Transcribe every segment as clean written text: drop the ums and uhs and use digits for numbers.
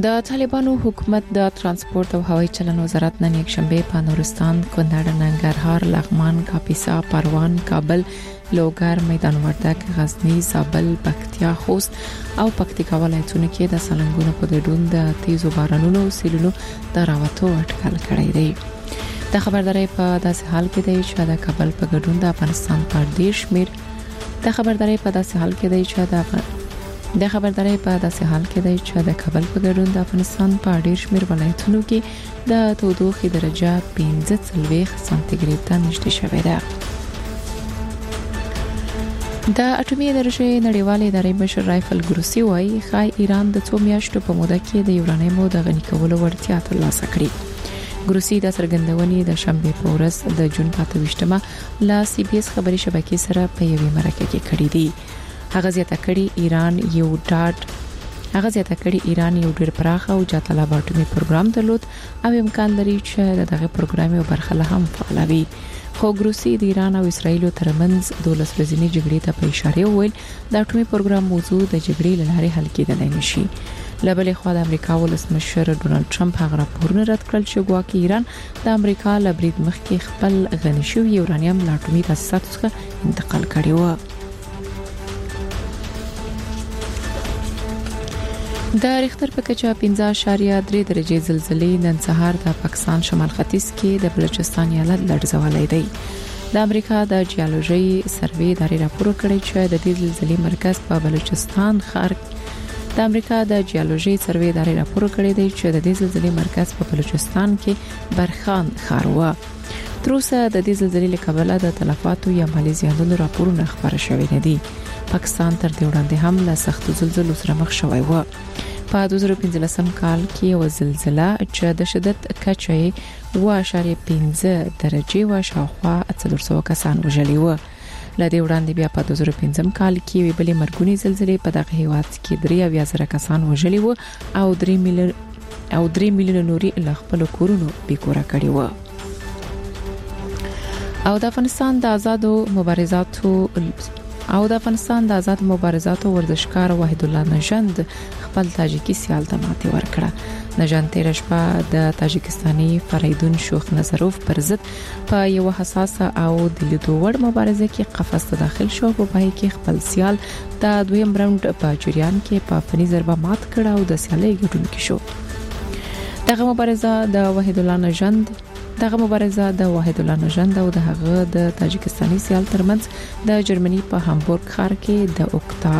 د طالبانو حکومت د ترانسپورت او هوایي چلن وزارت نن یکشنبه په نورستان، کندهار، ننګرهار، لغمان، کاپیسا، پروان، کابل، لوګر، میدان وردګ، غزنی، زابل، پکتیا، خوست او پکتیکا ولایتونو کې د سالنګونو په ګډون د تیزو بارانونو او سیلونو د راوتو اټکل کړی دی. د خبرداري په داسې حال کې دی چې د کابل په ګډون د افغانستان په ډیر شمیر د خبرداري په داسې حال کې دی چې د خبرداري په داسې حال کې دی چې د کابل په ګډون د افغانستان په ډیر شمیر ولایتونو کې د تودوخې درجه 15 سانتیګریډ ته نږدې شوې ده. د اټومي انرژي نړیوالې ادارې مشر رایفل ګروسی وايي خای ایران د 2 میاشتو په موده کې د یورانیم د غني کولو وړتیا ترلاسه کړې. ګروسی د څرګندونې د شنبه په ورځ د جون 28مه لا سی بي اس خبري شبکې سره په یوې مرکه کې کړې دي. هغه زیاته کړي ایران یو ډېر پراخ او جاتلاب اټومي پروګرام درلود او امکان لري چې دغه پروګرام یو برخه له هم فعالوي. خو ګروسی د ایران او اسرایل ترمنځ 12 ورځې جګړې ته په اشاره وویل د اټومي پروګرام موضوع د جګړې لاره حل کېدلای نشي. لبلې خو د امریکا ولسمشر ډونالد ټرمپ هغه راپورونه رد کړل چې ګواکې ایران د امریکا له برید مخکې خپل غني شوی یورانیم له اټومي تاسیساتو څخه انتقال کړی و. د ریختر په کچه 15.3 درجه زلزلې نن سهار د پاکستان شمال ختیځ کې د بلوچستان ایالت لړزولې دی. د امریکا د جیولوژي سروې ادارې راپور کړی چې د دې زلزلې مرکز په بلوچستان ښار د امریکا د جیولوژي سروې ادارې راپور کړی دی چې د دې زلزلې مرکز په بلوچستان کې برخان ښار و. تر اوسه د دې زلزلې له کبله د تلفاتو یا مالي زیانونو راپورونه خبره شوي نه دي. پاکستان تر دې وړاندې هم له سخت زلزلو سره مخ شوی و. په 2015 کال کې یو زلزلہ چې د شدت کچه 1.5 درجه و شاوخوا 400 کسان وژلي و. له دې وړاندې بیا په 2015 کال کې وی بلې مرګونی زلزلې په دغه هیواد کې 3,000 کسان وژلي و او 3 میلیون نوري له خپل کورونو بیکوره کړي و. او د افغانستان د آزاد مبارزاتو ورزشکار وحید الله نژند خپل تاجیکی سیال ته ماتې ورکړه. نژند تیر شپه د تاجکستاني فریدون شوخ نظروف پر ضد په یو حساسه او د لیدو وړ مبارزه کې قفس ته داخل شو. په پای کې خپل سیال د دویم راوند په جریان کې په فني ضربه مات کړ او د سیالۍ ګډونکو شو. دغه مبارزه د وحید الله نژند او د هغه د تاجکستاني سیال ترمنځ د جرمني په هامبورګ ښار کې د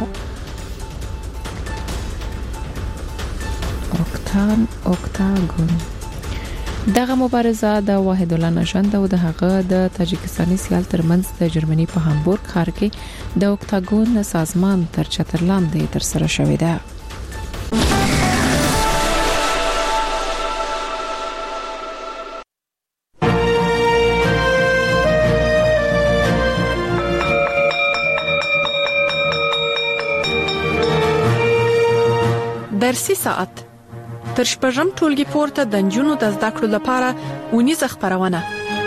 اوکتاګون دغه مبارزه د وحید الله نژند او د هغه د تاجکستاني سیال ترمنځ د جرمني په هامبورګ ښار کې د اوکتاګون سازمان تر چتر لاندې ترسره شوې ده. درسي ساعت تر شپږم ټولګي پورته د نجونو د زده کړو لپاره اونیزه خبرونه.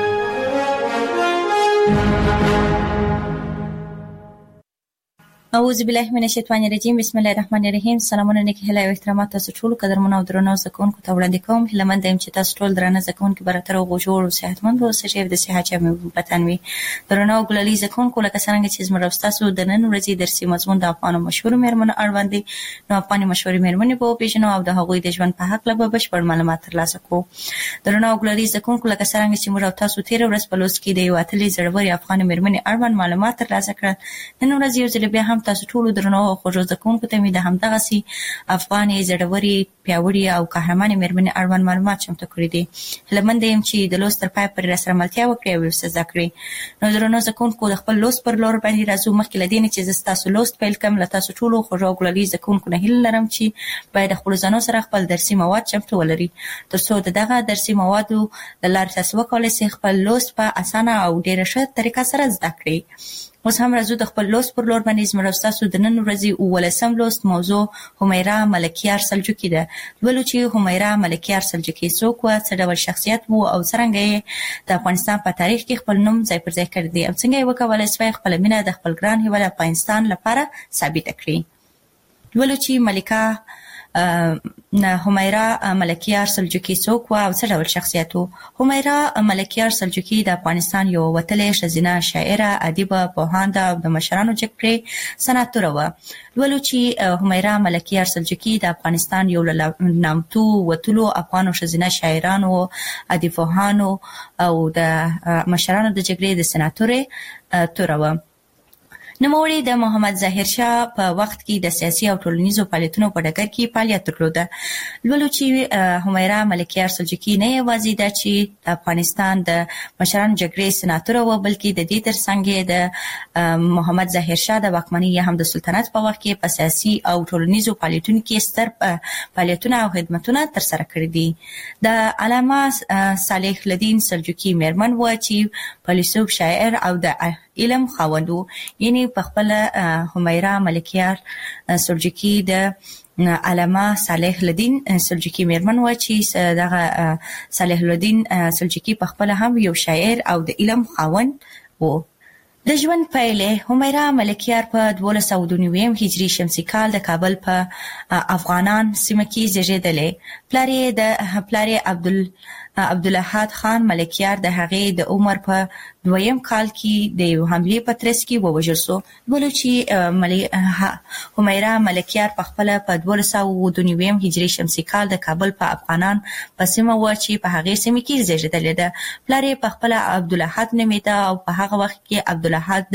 اعوذ بالله من الشیطان الرجیم. بسم الله الرحمن الرحیم. سلامونه نیکی هیله او احترامات تاسو ټول قدرمنو او درنو زکونکو ته وړاندې کوم. هیلمند یم چې تاسو ټول درنه زکونکو براتر او جوړ او صحتمند اوسئ. د صحت چمه وطن وي. درنو ګلالي زکونکو لکه څنګه چې زموږ تاسو د نن ورځې درسي مضمون د افغانو مشهور مېرمنو اړوند دي. نو افغاني مشهور مېرمنې په پیژنو او د هغوی د ژوند په حق له بشپړ معلومات ترلاسه کوو. درنو ګلالي زکونکو لکه څنګه چې موږ تاسو تیر ورځ په لوست کې د یو اتلې زړوري افغاني مېرمنې اړوند معلومات ترلاسه کړل. نن ورځ یو ځل بیا هم تاسو ټول درنو او خوږو زکونکو ته مې د همدغه سي افغاني زړوري پیاوړي او قهرمانې مېرمنې اړوند معلومات چمتو کړی دي. هیلمند یم چې د لوست تر پای پورې راسره ملتیا وکړئ او ورسره زده کړئ. نو درنو زکونکو د خپل لوست پر لور باندې راځو. مخکې له دې چې زه تاسو لوست پیل کوم، له تاسو ټولو خوږو ګلالي زکونکو نه هیله لرم چې باید خپل ځانو سره خپل درسي مواد چمتو ولري ترڅو دغه درسي موادو د لارې تاسو وکولای شئ خپل لوست په اسانه او ډیره ښه طریقه سره زده کړئ. اوس هم راځو د خپل لوست پر لور باندې. زموږ تاسو د نن ورځې 19 لوست موضوع همیرا ملکیار سلجوقي ده. ولو چې همیرا ملکیار سلجوقي څوک و، څه ډول شخصیت وو او څنګه یې د افغانستان په تاریخ کې خپل نوم ځای پر ځای کړی دی او څنګه یې وکولای شوی خپل مینه د خپل ګران هیواد افغانستان لپاره ثابت کړي. ولو چې ملکه همیرا ملکیار سلجوقي څوک و او څه ډول شخصیت و؟ همیرا ملکیار سلجوقي د افغانستان یو وتلې ښځینه شاعره، ادیبه، پوهانده او د مشرانو جګپرې سناتوره وه. ولو چې همیرا ملکیار سلجوقي د افغانستان یو له نامتو وتلو افغانو ښځینه شاعرانو، ادیبانو او د مشرانو د جګړې د سناتورې توره وه. نوموړي د محمد ظاهر شاه په وخت کې د سیاسي او ټولنیزو فعالیتونو په ډګر کې فعالیت درلوده. لولو چې همیرا ملکیار سلجوقي نه یوازې ده چې د افغانستان د مشرانو جګړې سناتوره وه، بلکې د دې ترڅنګ د محمد ظاهر شاه د واکمنۍ یا هم د سلطنت په وخت کې په سیاسي او ټولنیزو فعالیتونو کې ستر فعالیتونه او خدمتونه ترسره کړي دي. د علامه صالح الدین سلجوقي میرمن و چې فیلسوف، شاعر او د علم خاوند و. یعنی په خپل همیرا ملکیار سلجوقي د علامه صالح الدین سلجوقي میرمن و چې دغه صالح الدین سلجوقي په خپل هم یو شاعر او د علم خاوند و. د ژوند پایلې: همیرا ملکیار په 1292 هجري شمسي کال د کابل په افغانان سیمه کې زیږېدلی. پلار یې عبدالاحد خان ملکیار د هغې د عمر په 2م کال کې د یو حملې په ترڅ کې ووژل شو. ولو چې همیرا ملکیار په خپل په 1292 هجري شمسي کال د کابل په افغانان په سیمه و چې په هغې سیمه کې زیږېدلی ده. پلار یې په خپل عبدالاحد نومیده او په هغه وخت کې عبدالاحد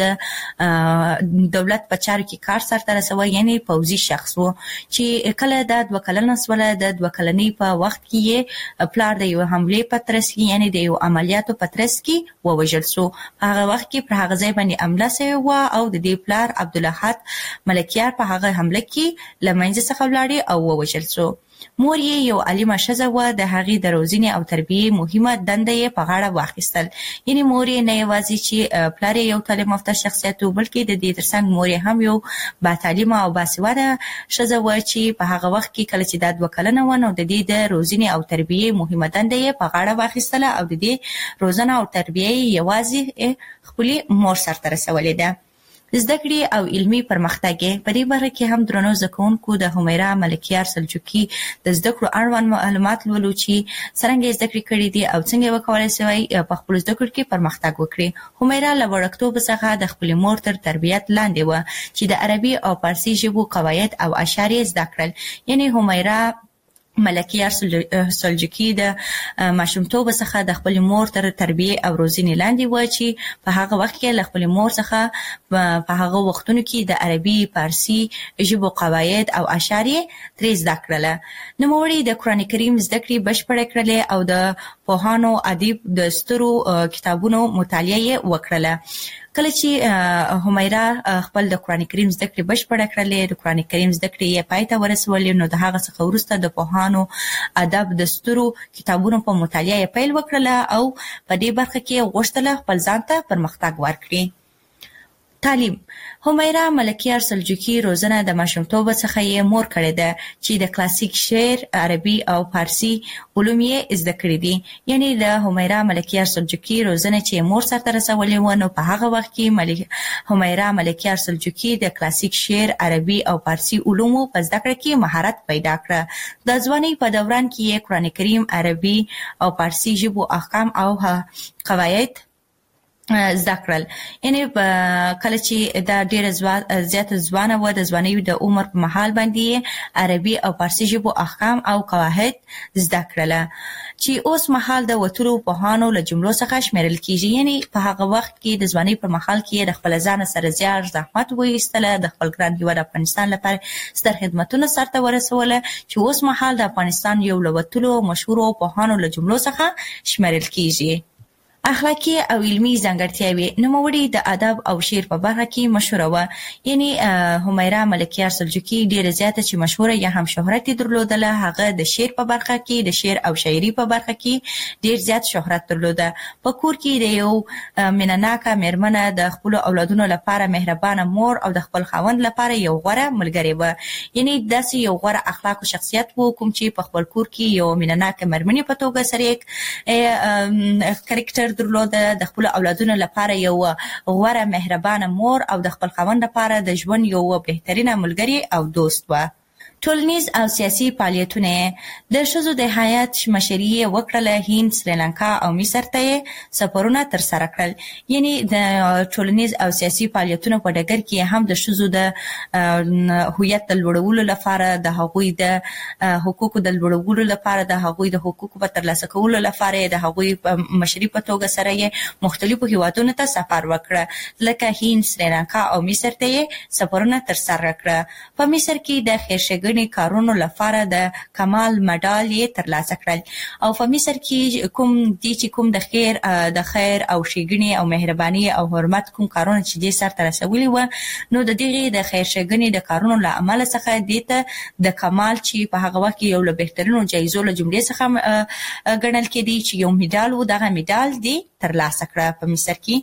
د دولت په چارو کې کار سرته رسوه، یعنی پوځي شخص و چې کله د 2 کلنه شوله. د 2 کلنۍ په وخت کې یې پلار د یو حملې په ترڅ کې، یعنی د یو عملیاتو په ترڅ کې ووژل شو. په هغه وخت کې پر هغه ځای باندې حمله شوې وه او د دې پلار عبدالاحد ملکیار په هغه حمله کې له منځه څخه ولاړې او ووژل شو. مور یې یو عالمه ښځه وه، د هغې د روزنې او تربیې مهمه دنده یې په غاړه واخیستل. یعنی مور یې نه یوازې چې پلار یې یو تعلیم یافته شخصیت و، بلکې د دې ترڅنګ مور یې هم یو با تعلیمه او باسواده ښځه وه چې په هغه وخت کې کله چې دا 2 کلنه وه نو د دې د روزنې او تربیې مهمه دنده یې په غاړه واخیستله او د دې روزنه او تربیه یې یوازې خپلې مور سرته رسولې ده. زده کړې او علمي پرمختګ په دې برخه کې هم درنو زده کوونکو د همیرا ملکیار سلجوقي د زده کړو اړوند معلومات لولو چې څرنګه زده کړې کړې دي او څنګه وکولای شي په خپل زده کړو کې پرمختګ وکړي. همیرا له وړکتوب څخه د خپل مور تر تربیت لاندې و چې د عربي او فارسي ژبو قواعد او اشعار زده کړل. یعنی همیرا ملکیار سلجوقي د ماشومتوب څخه د خپل مور تر تربیه او روزنې لاندې و چې په هغه وخت کې له خپل مور څخه په هغه وختونو کې د عربي، فارسي ژبو قواعد او اشعار ترې زده کړل. نوموړي د قرآن کریم زده کړې بشپړه کړلې او د پوهانو، ادیب د سترو کتابونو مطالعه وکړله. کله چې همیرا خپل د قرآن کریم زده کړې بشپړه کړلې، د قرآن کریم زده کړې یې پای ته ورسولې، نو د هغه څخه وروسته د پوهانو، ادب د سترو کتابونو په مطالعه یې پیل وکړله او په دې برخه کې غوښتله خپل ځان ته پرمختګ ورکړي. تعلیم: همیرا ملکیار سلجوقي روزنه د ماشومتوب څخه یې مور کړې ده چې د کلاسیک شعر، عربي او فارسي علوم یې زده کړي دي. یعنی د همیرا ملکیار سلجوقي روزنه چې مور سرته رسولې و نو په هغه وخت کې همیرا ملکیار سلجوقي د کلاسیک شعر، عربي او فارسي علومو په زده کړه کې مهارت پیدا کړ. د ځوانۍ په دوران کې یې قرآن کریم، عربي او فارسي ژبو احکام او قواعد زده کړل. یعنی کله چې دا ډیره زیاته ځوانه و، د ځوانۍ د عمر په مهال باندې عربي او فارسي ژبو احکام او قواعد زده کړله چې اوس مهال د وتلو پوهانو له جملو څخه شمیرل کیږي. یعنی په هغه وخت کې د ځوانۍ په مهال کې د خپل ځان سره زیار زحمت وایستله، د خپل ګران هیواد افغانستان لپاره ستر خدمتونه سرته ورسوله چې اوس مهال د افغانستان یو له وتلو مشهورو پوهانو له جملو څخه شمیرل کیږي. اخلاقی او علمی ځانګړتیاوې: نوموړي د ادب او شعر په برخه کې مشهوره وه. یعنی همیرا ملکیار سلجوقي ډیره زیاته چې مشهوره یا هم شهرت درلودله، هغه د شعر په برخه کې، د شعر او شاعري په برخه کې ډیر زیات شهرت درلوده. په کور کې د یو مینه‌ناکه میرمنه، د خپل اولادونو لپاره مهربانه مور او د خپل خاوند لپاره یو غوره ملګری و. یعنی داسې یو غوره اخلاق او شخصیت و کوم چې په خپل کور کې یو مینه‌ناکه میرمنې په توګه سره کریکټر درلوده، د خپل اولادونو لپاره یو غوره مهربانه مور او د خپل خاوند لپاره د ژوند یو بهترینه ملګری او دوست و. ټولنیز او سیاسي فعالیتونه د ښځو د هیات مشري وکړه. هند، سریلانکا او مصر ته سفرونه تر سره کړل. یعنی د ټولنیز او سیاسي فعالیتونو په ډګر کې هم د ښځو د هویت د لوړولو لپاره، د هغوی د حقوقو د لوړولو لپاره، د هغوی د حقوقو په ترلاسه کولو لپاره د هغوی په مشري په توګه سره یې مختلفو هیوادونو ته سفر وکړه، لکه هند، سریلانکا او مصر ته سفرونه تر سره کړه. په مصر کې د خیرښېګڼې کارونو لپاره د کمال مډال یې ترلاسه کړل. او په مصر کې کوم د خیر او ښېګڼې او مهرباني او حرمت کوم کارونه چې دې سرته رسولي و، نو د دغې د خیرښېګڼې د کارونو له امله څخه دې ته د کمال چې په هغه وخت کې یو له بهترینو جایزو له جملې څخه ګڼل کېدی چې یو میډال و، دغه میډال دې ترلاسه کړه په مصر کې.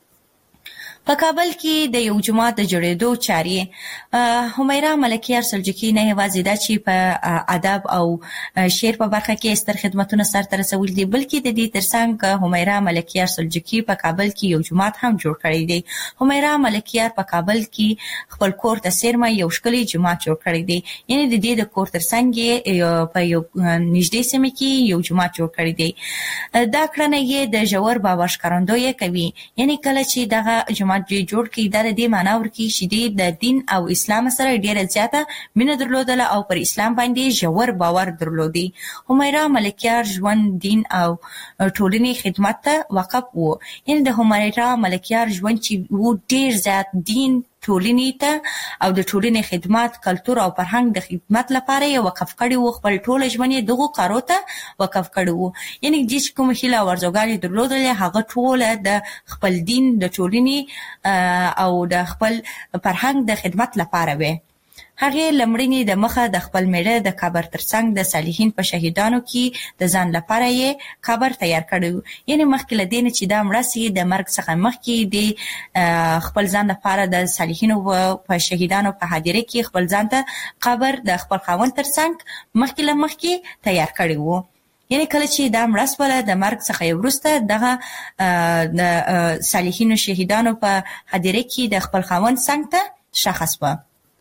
په کابل کې د یو جومات د جوړېدو چارې همیرا ملکیار سلجوقي نه یوازې دا چې په ادب او شعر په برخه کې ستر خدمتونه سرته رسولي دي، بلکې د دې ترڅنګ همیرا ملکیار سلجوقي په کابل کې یو جومات هم جوړ کړی دی. همیرا ملکیار په کابل کې خپل کور ته څیرمه یو ښکلی جومات جوړ کړی دی. یعنی د دې د کور ترڅنګ په یو نږدې سیمه کې یو جومات جوړ کړی دی. دا کړنه یې د ژور باور ښکارندویي کوي. یعنی کله چې دغه جومات جوړ کړي، دا د دې معنا ورکوي چې د دین او اسلام سره ډیره زیاته مینه درلودله او پر اسلام باندې ژور باور درلودي. همیرا ملکیار ژوند، دین او ټولنې خدمت ته وقف وو. یعنی د همیرا ملکیار ژوند چې وو ډیر زیات دین، ټولنې ته او د ټولنې خدمات، کلتور او فرهنګ د خدمت لپاره یې وقف کړی وو. خپل ټول ژوند یې دغو کارو ته وقف کړی وو. یعنی چې کوم هیله او ارزوګانې درلودلې، هغه ټوله د خپل دین، د ټولنې او د خپل فرهنګ د خدمت لپاره وي. هغې لمړنې د مخه د خپل میړه د قبر ترڅنګ د صالحین په شهیدانو کې د ځان لپاره یې قبر تیار کړی. یعنی مخکې له دې نه چې دا مړه سي، د مرګ څخه مخکې د خپل ځان لپاره د صالحینو په شهیدانو په حاضرۍ کې خپل ځان ته قبر د خپل خاوند ترڅنګ مخکې له مخکې تیار کړی وو. یعنی کله چې دا مړه سوله، د مرګ څخه وروسته دغه د صالحینو شهیدانو په حاضرۍ کې د خپل خاوند څنګ ته ښخ شوه.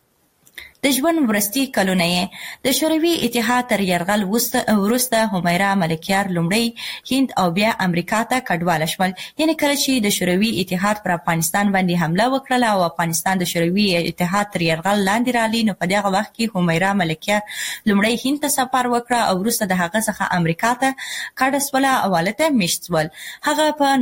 د ژوند وروستي کلونه یې د شوروي اتحاد تر یرغل وروسته همیرا ملکیار لومړی هند او بیا امریکا ته کډواله شول. یعنی کله چې د شوروي اتحاد پر افغانستان باندې حمله وکړه او افغانستان د شوروي اتحاد تر یرغل لاندې راغلی، نو په دغه وخت کې همیرا ملکیار لومړی هند ته سفر وکړه او وروسته د هغه څخه امریکا ته کډه شوله او هلته میشت شول. هغه په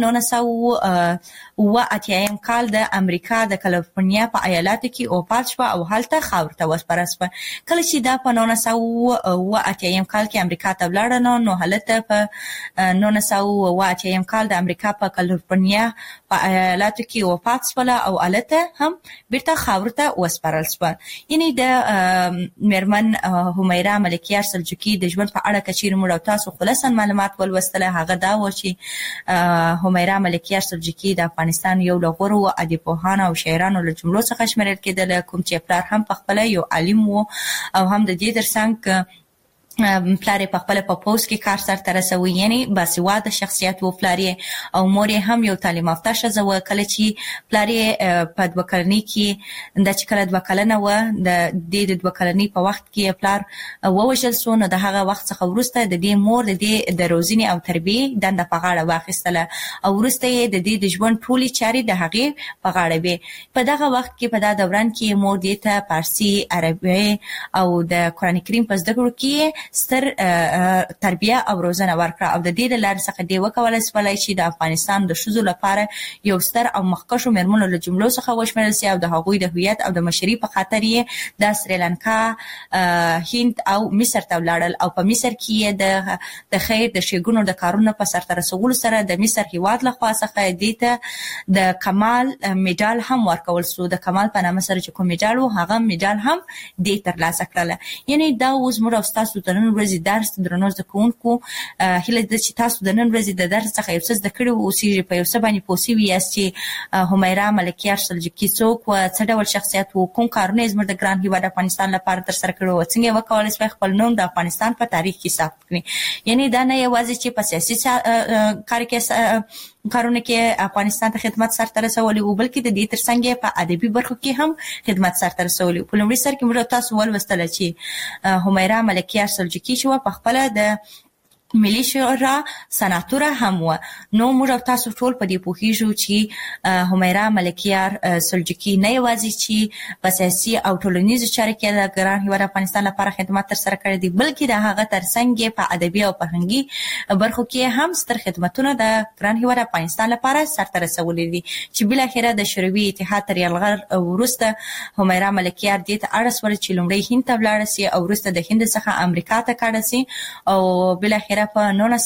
1980 کال د امریکا د کالیفورنیا په ایالاتو کې وفات شوه او هلته خاورته وسپارل شوه. کله چې دا په 1980 کال کې امریکا ته ولاړه، نو هلته په 1980 کال د امریکا په کالیفورنیا په ایالاتو کې وفات شوله او هلته هم بیرته خاورته وسپارل شوه. یعنی د میرمن همیرا ملکیار سلجوقي د ژوند په اړه که چیرې موږ او تاسو خلاصا معلومات ولوستله، هغه دا و چې همیرا ملکیار سلجوقي د افغانستان یو له غوره ادیبپوهانو او شاعرانو له جملو څخه شمیرل کېدله، کوم چې پلار هم په خپله یو عالم و او هم د دې ترڅنګ پلار یې په خپله په پوځ کې کار سرته رسوي. یعنی باسواده شخصیت و پلار یې، او مور یې هم یو تعلیم یافته ښځه وه. کله چې پلار یې په 2 کلنۍ کې، دا چې کله 2 کلنه وه، د دې د 2 کلنۍ په وخت کې پلار ووژل سو، نو د هغه وخت څخه وروسته د دې مور د دې د روزنې او تربیې دنده په غاړه واخیستله او وروسته یې د دې د ژوند ټولې چارې د هغې په غاړه وې. په دغه وخت کې، په دا دوران کې مور دې ته فارسي، عربي او د قرآن کریم په زده کړو کې ستر تربیه او روزنه ورکړه او د دې د لارې څخه دې وکولای شولی چې د افغانستان د ښځو لپاره یو ستر او مخکښو میرمنو له جملو څخه وشمېرل سي او د هغوی د هویت او د مشري په خاطر یې د سریلانکا، هند او مصر ته ولاړل او په مصر کې یې د خیر د ښېګڼو د کارونو په سرته رسولو سره د مصر هیواد لخوا څخه دې ته د کمال میډال هم ورکول سو. د کمال په نامه سره چې کوم میډال و، هغه میډال هم دې ترلاسه کړله. یعنی دا اوس موږ او ستاسو د نن ورځې درس، درنو زده کوونکو، هیله ده چې تاسو د نن ورځې د درس څخه یو څه زده کړي اوسئ، په یو څه باندې پوه سوي یاست چې همیرا ملکیار سلجوقي څوک وه، څه ډول شخصیت و، کوم کارونه یې زموږ د ګران هیواد افغانستان لپاره ترسره کړي وو، څنګه یې وکولی شوی خپل نوم د افغانستان په تاریخ کې ثبت کړي. یعنی دا نه یوازې چې په سیاسي کار کې کارونه کې افغانستان ته خدمت سرته رسولي او بلکې د دې ترڅنګ په ادبي برخو کې هم خدمت سرته رسولي. په لومړي سر کې موږ تاسو ولوستل چې همیرا ملکیار سلجوقي چې په خپل د ملي شورا سناتوره هم و. نو موږ تاسو ټول په دې پوهیږو چې همیرا ملکیار سلجوقي نه یوازې چې په سیاسي او ټولنیزو چارو کې د ګران هیواد افغانستان لپاره خدمات ترسره کړي دي بلکې د هغه ترڅنګ په ادبي او فرهنګي برخو کې هم ستر خدماتونه د ګران هیواد افغانستان لپاره سرته رسولي دي چې بل اخره د شوروي اتحاد تر یرغل وروسته همیرا ملکیار دې ته اړ شول چې لومړی هند ته ولاړ شي او وروسته د هند څخه امریکا ته کډه شي او بل اخره په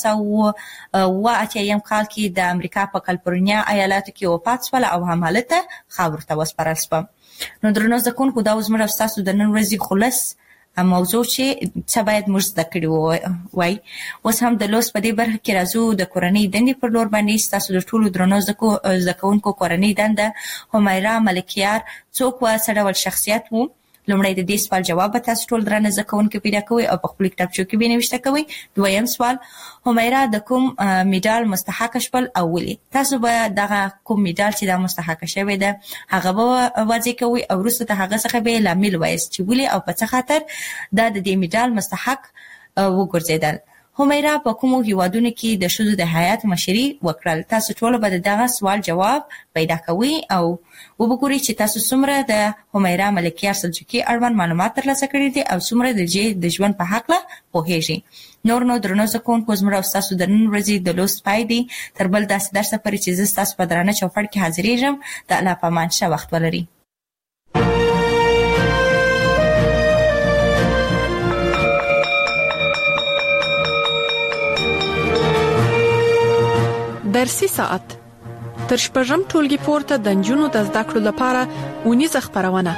1980 کال کې د امریکا په کالیفورنیا ایالت کې وفات شول او همالته خاور ته وسپارل شو. نو درنو ځکونکو دا اوس موږ تاسو د نن ورځې خلاص موضوع چې څه باید موږ زده کړو وای. اوس هم د لوست په دې برخه کې راځو د کورنۍ دندې پر لور باندې. تاسو د ټولو درنو ځکونکو کورنۍ دنده همیرا ملکیار څوک و، څه ډول شخصیت وو؟ لومړی د دې سوال جواب تاسو ټول درنه ځکونکو پیدا کوئ او په خپل کتابچو کې به نوشته کوئ. دویم سوال، همیرا د کوم میډال مستحق شول او ولې؟ تاسو به دغه کوم میډال چې دا مستحق شوی ده هغه به واضح کوئ او وروسته د هغه څخه به لامل وایست چې ولې او په څه خاطر دا د دې میډال مستحق وګرځیدل. همیرا په کومو هیوادونو کې د ښځو د حیات مشري وکړل؟ تاسو ټول به دغه سوال جواب پیدا کوئ او وګورئ چې تاسو څومره د همیرا ملکیار سلجوقي اړوند معلومات ترلاسه کړي دي او څومره د ژوند په هکله پوهیږئ. نو درنو ځکونکو زموږ تاسو د نن ورځې د لوست پای دی. تر بل داسې درس پورې چې زه تاسو په درانه چوپړ کې حاضرېږم. د الله په امان ښه وخت ولرئ. درسي ساعت تر شپږم ټولګي پورته د نجونو د زده کړو لپاره اونیزه خبرونه.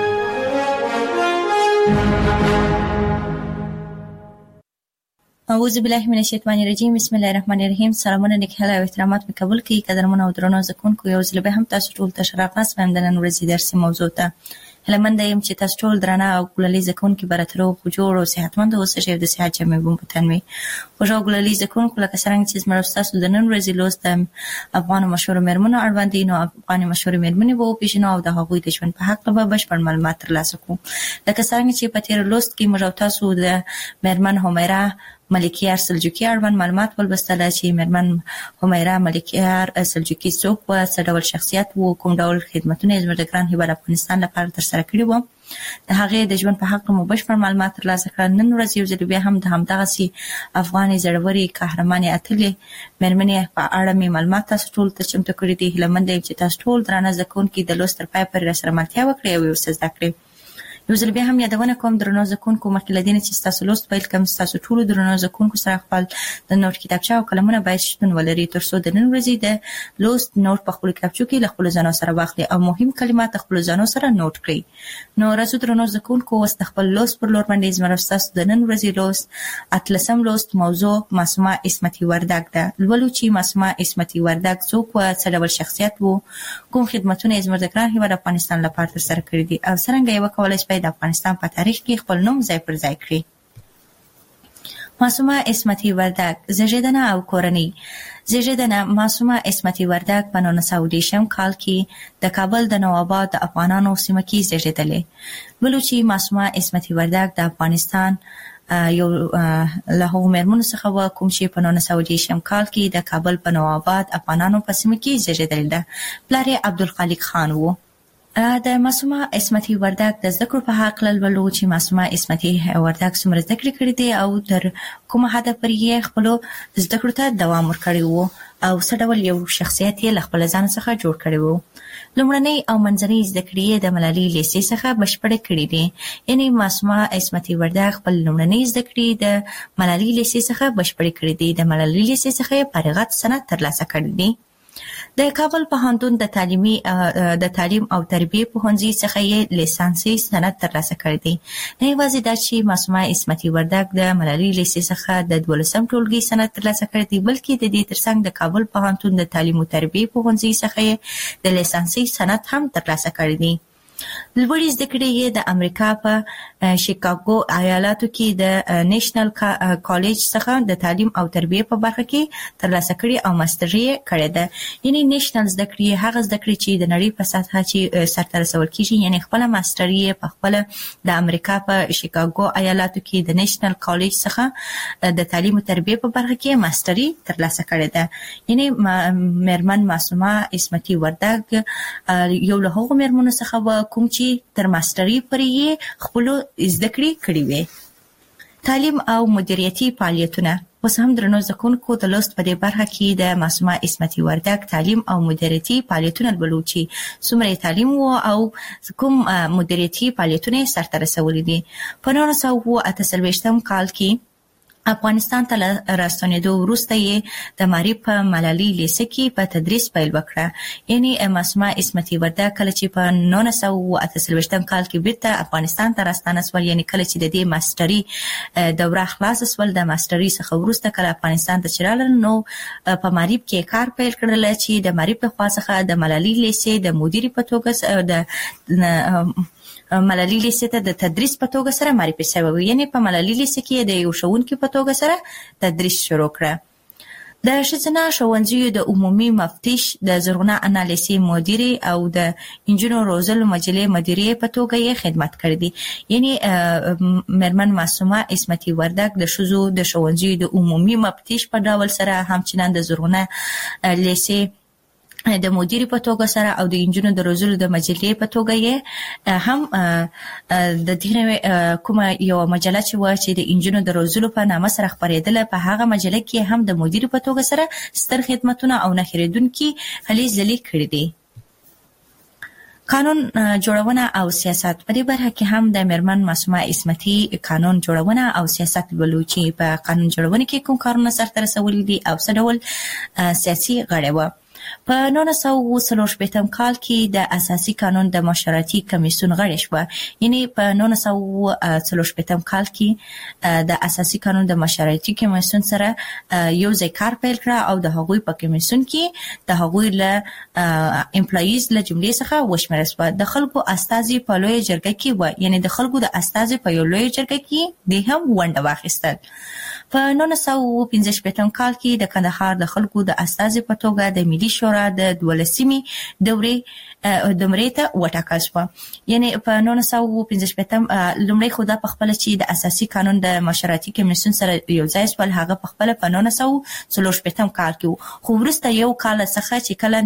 اعوذ بالله من الشیطان الرجیم. بسم الله الرحمن الرحیم. سلامونه نیکه او احترامات مې قبول کړئ. قدرمن او درنو ځکونکو یو ځل به هم تاسو ټول ته شراکت وایم د نن ورځې درسي موضوع ته. هلمنده يم چې تاسو ټول درنه او ګلالي ځکونکو براترو جوړ او صحتمند اوسئ چې د صحت جامې بوم پتنوي. خوشو ګلالي ځکونکو لکه څنګه چې زموږ تاسو د نن ورځې لوست افغان مشهور مېرمنو اړوند دي. نو افغان مشهور مېرمنې وو پیژنو او د هغوی د ژوند په حق به بشپړ معلومات ترلاسه کوو. لکه څنګه چې په تیر لوست کې موږ تاسو د مېرمن همیرا ملکیار سلجوقي اړوند معلومات ولوستل چې مېرمن همیرا ملکیار سلجوقي څوک و، څه ډول شخصیت وو، کوم ډول خدمتونه یې زموږ د ګران هیواد افغانستان لپاره ترسره کړي وو. د هغې د ژوند په حق مو بشپړ معلومات ترلاسه کړل. نن ورځ یو ځل بیا هم د همدغسې افغانې زړورې قهرمانې اتلې مېرمنې په اړه مې معلومات تاسو ټول ته چمتو کړي دي. هیله منده یم چې تاسو ټول درانه زکونکي د لوست تر پای پورې راسره ملتیا وکړئ او یو څه زده کړئ. یو ځل بیا هم یادونه کوم درنو زکونکو مخکې له دې نه چې تاسو لوست پیل کوم تاسو ټول درنو زکونکو سره خپل د نوٹ کتابچه او قلمونه باید شتون ولري ترڅو د نن ورځې د لوست نوٹ په خپل کتابچو کې له خپل ځانو سره واخلئ او مهم کلمات خپل ځانو سره نوٹ کړئ. نو راځو درنو زکونکو اوس خپل لوست پر لور باندې زموږ تاسو د نن ورځې لوست اتلسم لوست موضوع معصومه عصمتي وردګ ده. لولو چې معصومه عصمتي وردګ څوک و، څه ډول شخصیت وو، کوم خدمتونه یې زموږ د ګران هیواد افغانستان لپاره ترسره کړي دي او څنګه یې وکولای شي د افغانستان په تاریخ کې خپل نوم ځای پر ځای کړي. معصومه عصمتي وردګ زیږیدنه او کورنۍ. زیږیدنه معصومه عصمتي وردګ په 1920 کال کې د کابل د نوآباد د افغانانو سیمه کې زیږیدلې. ولو چې معصومه عصمتي وردګ د افغانستان یو له هغو مېرمنو څخه و کوم چې په 1920 کال کې د کابل په نوآباد افغانانو په سیمه کې زیږیدلې ده. پلار یې عبدالخالق خان و. د معصومه عصمتي وردګ د زده کړو په هکله لولو چې معصومه عصمتي وردګ څومره زده کړې کړې دي او تر کومه حده پورې یې خپلو زده کړو ته دوام ورکړی و او څه ډول یو شخصیت یې له خپل ځان څخه جوړ کړی و. لومړنۍ او منځنۍ زده کړې یې د ملالۍ لیسې څخه بشپړې کړې دي. یعنې معصومه عصمتي وردګ خپل لومړنۍ زده کړې د ملالۍ لیسې څخه بشپړې کړې دي. د ملالۍ لیسې څخه یې فارغت سند ترلاسه کړی دی. د کابل پوهنتون د تعلیم او تربیه پوهنځي څخه یې لیسانسي سند ترلاسه کړی دی. نه یوازې دا چې معصومه عصمتي وردګ د ملالۍ لیسې څخه د 12م ټولګي سند ترلاسه کړی دی بلکې د دې ترڅنګ د کابل پوهنتون د تعلیم او تربیه پوهنځي څخه یې د لیسانسي سند هم ترلاسه کړی دی. لوړې زده کړې د امریکا په شیکاګو ایالاتو کې د نېشنل کالج څخه د تعلیم او تربیه په برخه کې ترلاسه کړې او ماستري کړې ده. یعنی نېشنل زده کړې هغه زده کړې چې د نړۍ په سطحه چې سرته رسول کیږي، یعنی خپل ماستري په خپل د امریکا په شیکاګو ایالاتو کې د نېشنل کالج څخه د تعلیم او تربیه په برخه کې ماستري ترلاسه کړې ده. یعنی مېرمن معصومه عصمتي وردګ یو له هغو مېرمنو څخه کوم چې تر ماستري پورې خپل زده کړې کړې وي. تعلیم او مدیریتي فعالیتونه. اوس هم درنو زده کوونکو د لوست په دې برخه کې د معصومه عصمتي وردګ تعلیم او مدیریتي فعالیتونه لولو چې څومره تعلیم او کوم مدیریتي فعالیتونه سرته رسولي دي. په 1948 کال کې افغانستان ته راستنېدو وروسته یې د معارف په ملالي لیسه کې په تدریس پیل وکړه. یعنی معصومه عصمتي وردګ کله چې په 1948 کال کې بیرته افغانستان ته راستنه شول، یعنی کله چې د دې ماستري دوره خلاص شول، د ماستري څخه وروسته کله افغانستان ته چرال نو په معارف کې کار پیل کړل چې د معارف په خوا څخه د ملالي لیسه د مدیر په توګه د ملالي لیسه ته د تدریس په توګه سره معرفي شوی. یعنی په ملالي لیسه کې د یو ښوونکي په توګه سره تدریس شروع کړ. د ښځینه ښوونځیو د عمومي مفتش، د زرغونه انا لیسې مدیره او د انجینر روزل مجلې مدیره په توګه یې خدمت کړې دي. یعنی مېرمن معصومه عصمتي وردګ د ښځو د ښوونځیو د عمومي مفتش په ډول سره همچنان د زرغونه لیسې د مدیر په توګه سره او د انجینر د روزلو د مجلې په توګه یې هم د دې کومه یو مجله چې و چې د انجینر د روزلو په نامه سره خبرېدله، په هغه مجله کې هم د مدیر په توګه سره ستر خدمتونه او نه هېرېدونکي هلې ځلې کړې دي. قانون جوړونه او سیاست. په دې برخه کې هم د مېرمن معصومه عصمتي قانون جوړونه او سیاست لولو چې په قانون جوړونه کې کوم کارونه سرته رسولي دي او څه ډول سیاسي غړې وه. په 1940 کال کې د اساسي قانون د مشورتي کمیسیون غړې شوه. یعنی په 1940 کال کې د اساسي قانون د مشورتي کمیسیون سره یو ځای کار پیل کړ او د هغوی په کمیسیون کې د هغوی له امپلایز له جملې څخه وشمېرل شوه. د خلکو استازي په لوی جرګه کې و، یعنی د خلکو د استازي په یو لوی جرګه کې د هم ونډه واخیستل. په 1915 کال کې د کندهار د خلکو د استازي په توګه د ملي شورا د 12مې دورې ته وټاکل شو. یعنی په 1915 لومړی خو دا په خپل چې د اساسي قانون د مشورتي کمیسیون سره یو ځای شول، هغه په خپل په 1940 کال کې، خو وروسته یو کال څخه چې کله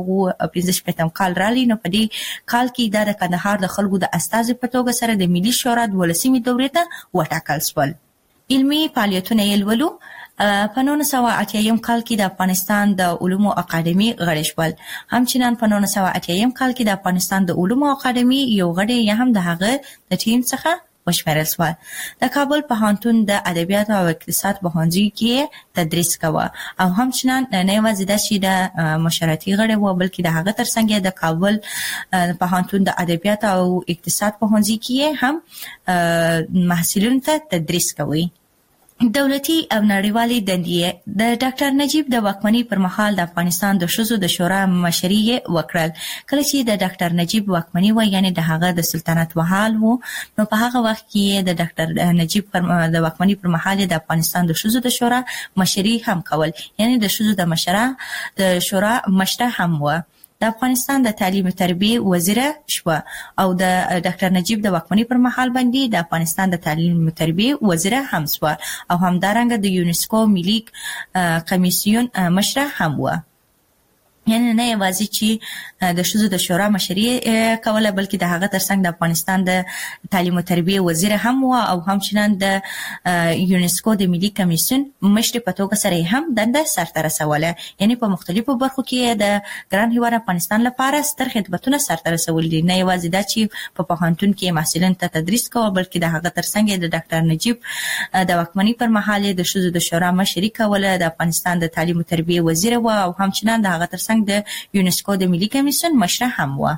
1915 کال رالی نو په دې کال کې د کندهار د خلکو د استازي په توګه سره د ملي شورا 12مې دورې ته وټاکل شول. علمي فعالیتونه یې لولو. په 1980 کال کې د افغانستان د علومو اکاډمي غړي شول. همچنان په 1980 کال کې د افغانستان د علومو اکاډمي یو غړی یا هم د هغه د ټیم څخه وشمېرل شو. د کابل پوهنتون د ادبیات او اقتصاد پوهنځي کې تدریس کاوه او همچنان نه یوازې د شي د مشورتي غړي و، بلکې د هغه ترڅنګ د کابل پوهنتون د ادبیات او اقتصاد پوهنځي کې هم محصلینو ته تدریس کوي. دولتي او نړیوالي دندې. د ډاکټر نجیب د واکمنۍ پر مهال د افغانستان د ښځو د شورا مشري وکړل. کله چې د ډاکټر نجیب واکمنۍ و، یعنی د هغه د سلطنت مهال و، نو په هغه وخت کې د ډاکټر نجیب د واکمنۍ پر مهال د افغانستان د ښځو د شورا مشري هم کول، یعنی د ښځو د شورا مشره هم و. د افغانستان د تعلیم او تربیه وزیر شو او د ډاکټر نجیب د واکمنۍ پر مهال باندې د افغانستان د تعلیم او تربیه وزیر هم شو او همدارنګه د یونسکو ملي کمیسیون مشره هم و. یعنی نه یوازې چې د ښځو د شورا مشري کوله، بلکې د هغه ترڅنګ د افغانستان د تعلیم او تربیه وزیر هم و او همچنان د یونسکو د ملي کمیسیون مشر په توګه سره هم دنده سرته رسوله. یعنی په مختلفو برخو کې د ګران هیواد افغانستان لپاره ستر خدمتونه سرته رسول دي. نه یوازې دا چې په پوهنتون کې محصلین ته تدریس کوي، بلکې د هغه ترڅنګ د ډاکټر نجیب د واکمنۍ پر مهال د ښځو د شورا مشري کوله، د افغانستان د تعلیم او تربیه وزیر و او همچنان د هغه ترڅنګ د یونسکو د ملي کمیسیون مشره هم و.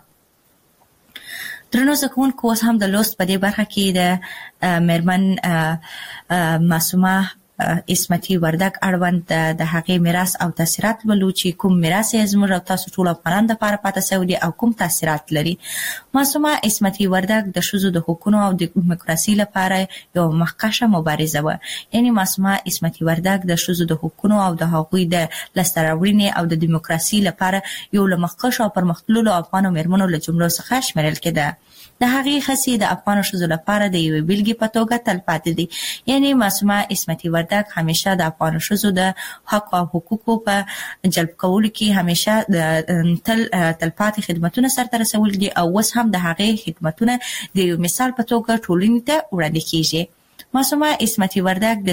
درنو زده کوونکو، اوس هم د لوست په دې برخه کې د مېرمن معصومه اسمتي وردګ اړوند د هغې میراث او تاثیرات ولو چې کوم میراث یې زموږ او تاسو ټول افغانان د لپاره پاتې شوی دی او کوم تاثیرات لري. معصومه اسمتي وردګ د ښځو د حقوقو او د دیموکراسي لپاره یو مخکشه مبارزه و. یعنی معصومه اسمتي وردګ د ښځو د حقوقو او د هغوی د لاسته راوړنې او د دیموکراسي لپاره یو له مخکښو او پرمختللو افغان مېرمنو له جملو څخه شمیرل کېده. د هغې هڅې د افغان ښځو لپاره د یوې بیلګې په توګه تلپاتې دي. یعنی معصومه اسمتي وردګ همیشه د افغان ښځو د حق او حقوقو په جلب کولو کې همیشه د تلپاتې خدمتونه سرته رسول دي او اوس هم د هغې خدمتونه د یو مثال په توګه ټولنې ته وړاندې کیږي. معصومه اسمتي وردګ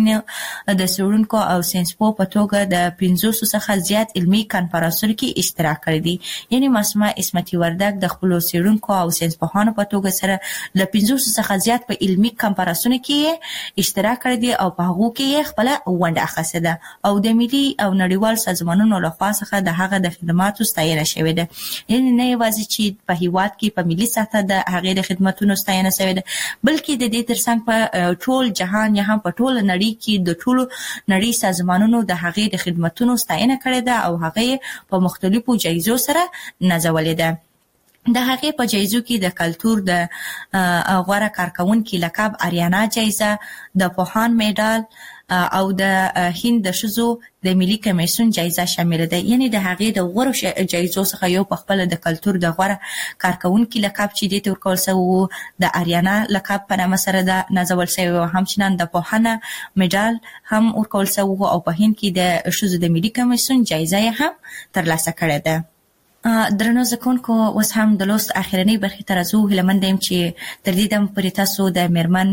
د څېړونکو او ساینسپوه په توګه د 500 څخه زیات علمي کنفرانسونو کې اشتراک کړی دی. یعنی معصومه اسمتي وردګ د خپلو څېړونکو او ساینسپوهانو په توګه سره له 500 څخه زیات په علمي کنفرانسونو کې اشتراک کړی دی او په هغو کې خپل ونډه اخیستې ده او د ملي او نړیوال سازمانونو لخوا څخه د هغه د خدماتو ستاینه شوې ده. یعنی نه یوازې چې په هیواد کې په ملي سطح د هغې د خدماتو ستاینه شوې ده بلکې د دې ترڅنګ په ټول جهان یا هم په ټول نړۍ کې د ټولو نړۍ سازمانونو د هغې د خدماتو ستاینه کړې ده او هغې په مختلفو جایزو سره نازولې ده. د هغې په جایزو کې د کلتور د غوره کارکونکي لقب اریانا جایزه، د پوهان میډال او د هند د ښځو د ملي کمیسیون جایزه شامل ده. یعنی د هغې د غوره جایزو څخه یو په خپل د کلتور د غوره کارکونکي لقب چې دې ته ورکول شوی د اریانا لقب په نامه سره ده نازول شوی او همچنان د پوهانه میډال هم ورکول شوی او په هند کې د ښځو د ملي کمیسیون جایزه هم ترلاسه کړې ده. درنو زکونکو اوس هم د لوست اخرنۍ برخې ته راځو. هیله یم چې تر دې دمه پورې تاسو د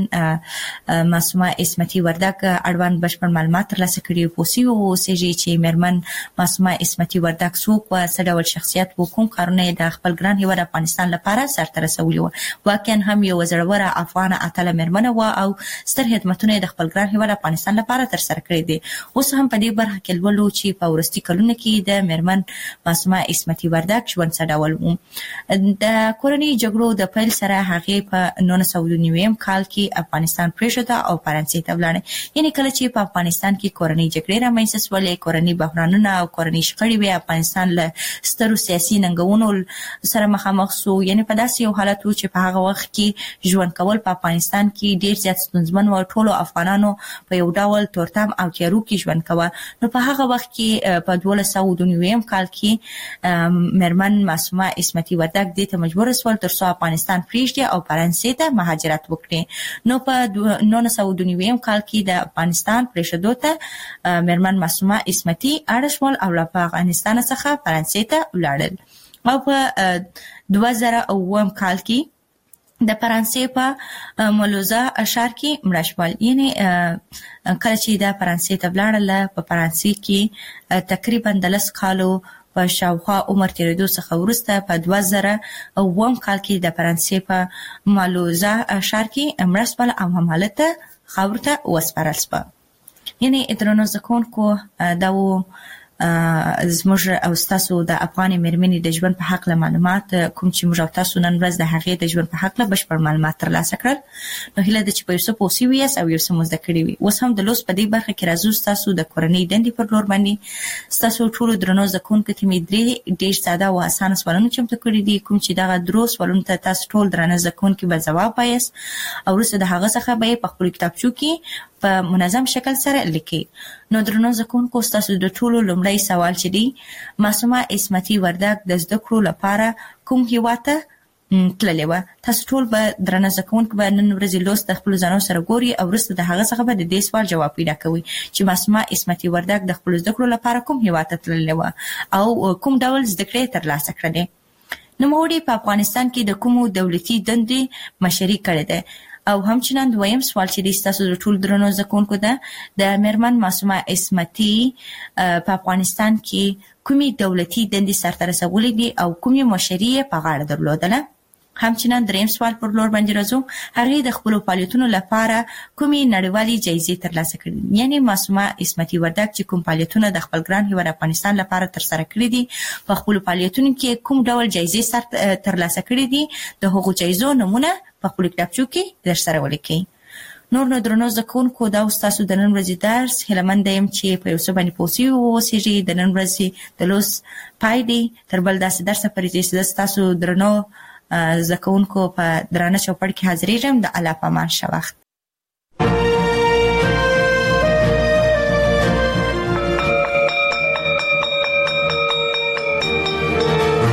میرمن معصومه اسمتي وردګ اړوند بشپړ معلومات ترلاسه کړي پوه سوي اوسئ چې میرمن معصومه اسمتي وردګ څوک وه، څه ډول شخصیت و، کوم کارونه یې د خپل ګران هیواد افغانستان لپاره سرته رسولي وه. واقعا هم یو زړوره افغانه اتله میرمنه وه او ستر خدمتونه یې د خپل ګران هیواد افغانستان لپاره ترسره کړي دي. اوس هم په دې برخه کې لولو چې په وروستي کلونو کې د میرمن معصومه اسمتي وردګ ژوند څه ډول و. د کورنۍ جګړو د پیل سره هغې په 1999 کال کې افغانستان پرېښوده او فرانسې ته ولاړه. یعنې کله چې په افغانستان کې کورنۍ جګړې رامنځته شولې، کورنۍ بحرانونه او کورنۍ شخړې وې، افغانستان له سترو سیاسي ننګونو سره مخامخ شو. یعنې په داسې یو حالت و چې په هغه وخت کې ژوند کول په افغانستان کې ډېر زیات ستونزمن و. ټولو افغانانو په یو ډول تورتم او تیارو کې ژوند کوه. نو په هغه وخت کې په 1299 کال کې میرمن معصومه اسمتي وردګ دې ته مجبور شول تر څو افغانستان پرېږدي او فرانسې ته مهاجرت وکړي. نو په 1999 کال کې د افغانستان پرېښودو ته میرمن معصومه اسمتي اړ شول او له افغانستان څخه فرانسې ته ولاړل او په 2009 کال کې د فرانسې په مولوزه ښار کې مړه شول. یعنې کله چې د فرانسې ته ولاړله په فرانسې کې تقریبا د 10 کالو په شاوخوا عمر تیریدو څخه وروسته په 2009 کال کې د فرانسې په مالوزه ښار کې مړه شول او همالته خاورو ته وسپارل شوه. یعنې درنو زده کوونکو دا و زموږ او ستاسو د افغاني مېرمنې د ژوند په هکله معلومات کوم چې موږ او تاسو نن ورځ د هغې د ژوند په هکله بشپړ معلومات ترلاسه کړل. نو هیله ده چې په یو څه پوه سوي یاست او یو څه مو زده کړي وي. اوس هم د لوست په دې برخه کې راځو ستاسو د کورنۍ دندې پر لور باندې. ستاسو ټولو درنو زده کوونکو ته مې ډېر ساده او اسانه سوالونه چمتو کړي دي کوم چې دغه درو سوالونو ته تاسو ټول درنه زده کوونکي به ځواب وایاست او وروسته د هغه څخه به یې په خپلو کتابچو کې په منظم شکل سره لیکي. نو درنو زده کوونکو ستاسو د ټولو لومړی سوال چې دی معصومه اسمتي وردګ د زده کړو لپاره کوم هیواد ته تللې وه؟ تاسو ټول به درنه زده کوونکي به نن ورځې لوست د خپلو ځانونو سره ګوري او وروسته د هغه څخه به د دې سوال جواب پیدا کوئ چې معصومه اسمتي وردګ د خپلو زده کړو لپاره کوم هیواد ته تللې وه او کوم ډول زده کړې ترلاسه کړلې. نوموړې په افغانستان کې د کومو دولتي دندې مشري کړې ده او همچنان دویم سوال چې ستاسو د ټول درنو زده کوونکو ده د میرمن معصومه اسمتي په افغانستان کې کومې دولتي دندې سرته رسولې دي او کومې مشري یې په غاړه درلودله. همچنان دریم سوال پر لور باندې راځو. هغې د خپلو فعالیتونو لپاره کومې نړیوالې جایزې ترلاسه کړي. یعنې معصومه اسمتي وردګ چې کوم فعالیتونه د خپل ګران هیواد افغانستان لپاره ترسره کړي دي په خپلو فعالیتونو کې کوم ډول جایزې ترلاسه کړي دي د هغو جایزو نومونه په خپلو کتابچو کې درسره ولیکئ. نور نو درنو زکونکو دا تاسو د نن ورځې درس هلمند یم چې په یو څه باندې پوسی اوسېږي د نن ورځې د لوس پای دی تر بل داسې درس پرې چې تاسو درنو زکونکو په درانه چوپړ کې حاضرېږم د الله پامان شه وخت